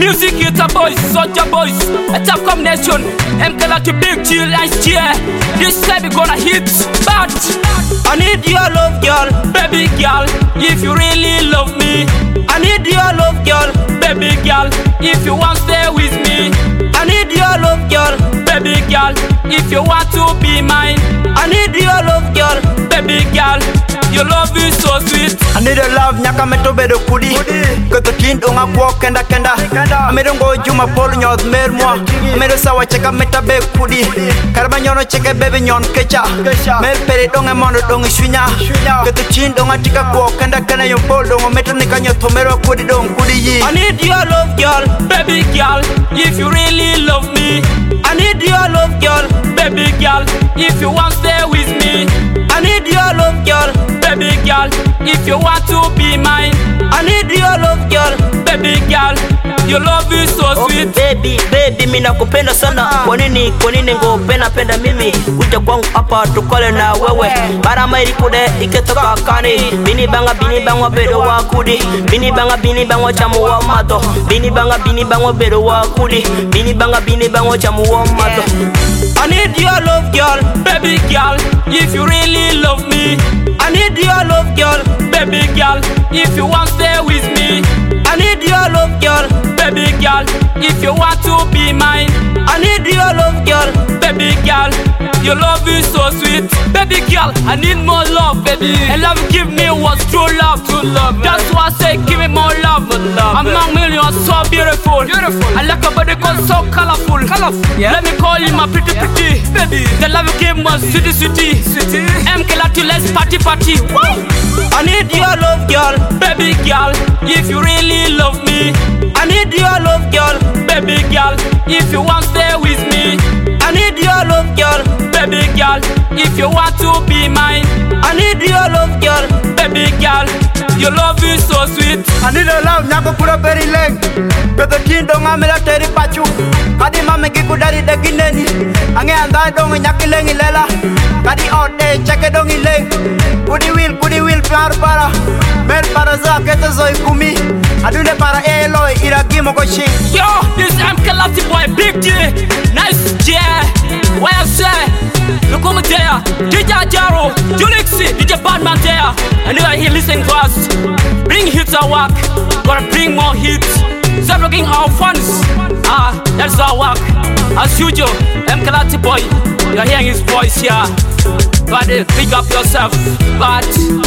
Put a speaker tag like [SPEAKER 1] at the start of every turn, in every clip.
[SPEAKER 1] Music is a boys, soldier boys, a top combination. MKLATI big chill and cheer. This time we gonna hit, but I need your love, girl, baby girl. If you really love me, I need your love, girl, baby girl. If you want stay with me, I need your love, girl, baby girl. If you want to be mine, I need your love, girl, baby girl. Your love is so sweet.
[SPEAKER 2] I need your love, nyaka meto bedo kudi. Koto tindo nga kwa kenda kenda. Amedo ngo juma polo nyod mer moi. Amedo sawa cheka meta be kudi. Karba nyono cheke baby nyon kecha. Mer pere donge mono donge shunya. Koto tindo nga tika kwa kenda kenda yon polo ngo meto nika nyoto mero kudi dong kudi yi.
[SPEAKER 1] I need your love, girl, baby girl. If you really love me, I need your love, girl, baby girl. If you want stay with me, I need your love, girl, baby girl. If you want to be mine, I need your love, girl, baby girl. Your love is so sweet.
[SPEAKER 3] Baby, mina kupenda sana. Kwa nini ngo penda mimi? Kuja kwangu hapa tukole na wewe. Bara mairi kude iketoka kani. Bini banga bedo wa kudi. Bini banga chamu wa mato. Bini banga bedo wa kudi. Bini banga chamu wa mato.
[SPEAKER 1] I need your love, girl, baby girl. If you really love me, I need your love, girl, baby girl. If you want stay with me, I need your love, girl, baby girl. If you want to be mine, I need your love, girl, baby girl. Your love is so sweet, baby girl. I need more love, baby. And love you give me was true love, That's why I say give me more love. Among millions, so beautiful. I like your body cause so colorful. Yeah. Let me call you my pretty, baby. The love you give me sweetie. MKLATI, let's party. Why? I need your love, girl, baby girl. If you really love me, I need your love, girl, baby girl. If you want stay with me, I need your love, girl, baby girl. If you want to be mine, I need your love, girl, baby girl. Your love is so sweet.
[SPEAKER 2] I need your love, nyako pura very leng. Koto tindo nga mela teri pachu. Kadi mame kiku dari degineni. Ange andai donge nyaki lengi lela. Kadi ote cheke dongi leng. Kudi will para. Mer para za kete zoi kumi. Adunde para eloi iragi moko shi.
[SPEAKER 1] Yo, this MKLATI boy, big G. Nice J. Why I say? Look over there. DJ Jaro, Julixi, DJ Badman there. And you are here listening to us. Bring hits our work. Gotta bring more hits. Start looking our funds. That's our work. As usual, MKLATI boy, you're hearing his voice here. But pick up yourself. But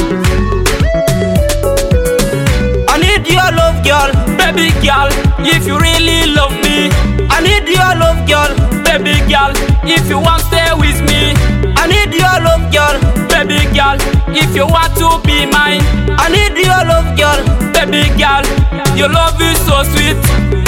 [SPEAKER 1] I need your love, girl, baby girl. If you really love me, I need your love, girl, baby girl. If you want stay with me, I need your love, girl, baby girl. If you want to be mine, I need your love, girl, baby girl. Your love is so sweet.